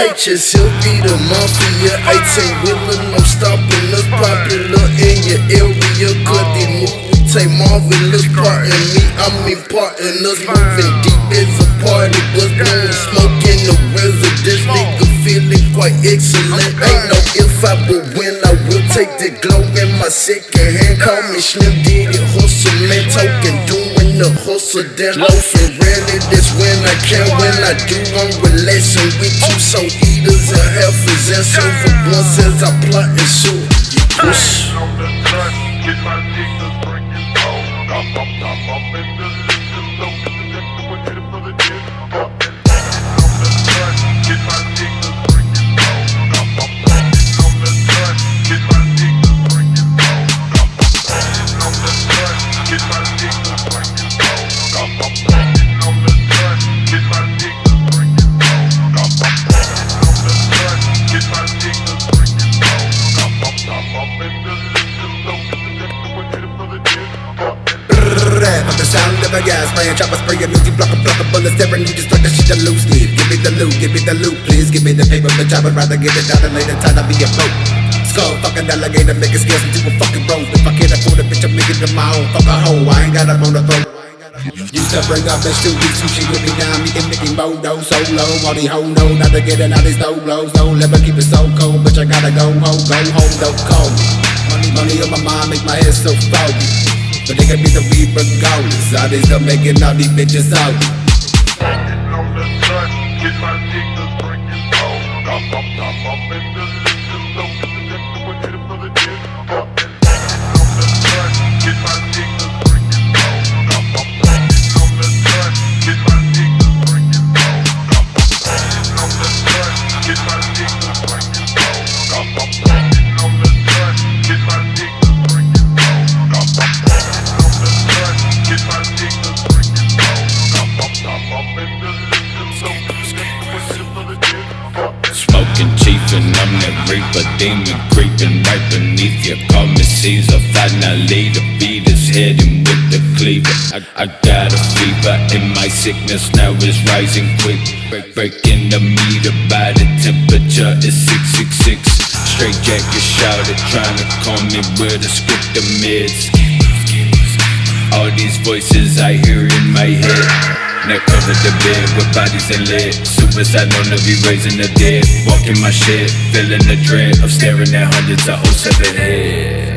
Just he'll be the mafia, 18-wheeler, no stopping us. Popular in your area, cause these movies take marvelous part in me. I mean part in us, moving deep as a party bus, blowing smoke in the residence. Nigga feeling quite excellent. Ain't no if I, but when I will take the glow in my second hand. Call me Slim Diddy, hustle man, talking, doing the hustle. Then low for rarely, that's when I can. When I do, I'm relaxing with you. So eaters and heifers and silver blunts as I plot and shoot. You push. The sound of a gas man, chopper spray a Uzi, block a bullet, staring, you just like that shit a loose leaf. Give me the loot, please give me the paper, bitch, I would rather get it out and later time I'll be a boat. Skull fucking alligator, make it scales into a fucking road. If I can't afford a bitch, I'm making it my own. Fuck a hoe, I ain't got a bone to throw. Used to bring up bitch 2 weeks, sushi with me down, me and Mickey Modo, solo. All these hoes know not to get in all these low blows. Don't let me keep it so cold, bitch, I gotta go home, don't call me. Money on my mind, make my head so foggy. But they can be the weed regardless. All these are making all these bitches out. Banging on the track, get my niggas bringing home. I'm in the liquor store, get the next one, hit him for the dick. Banging on the track, get my niggas bringing home. Banging on the track, get my niggas bringing home. Banging on the track, get my niggas bringing home. Banging on the track, get my niggas bringing home. Smoking chief and I'm that reaper, demon creeping right beneath you. Call me Caesar, finally the beat is hitting with the cleaver. I got a fever in my sickness, now it's rising quick. Breaking the meter by the temperature is 666. Straight jacket shouted, trying to call me with a script of mids. All these voices I hear in my head. Now cover the bed with bodies and lead. Suicide known to be raising the dead. Walking my shit, feeling the dread of staring at hundreds of 07 heads.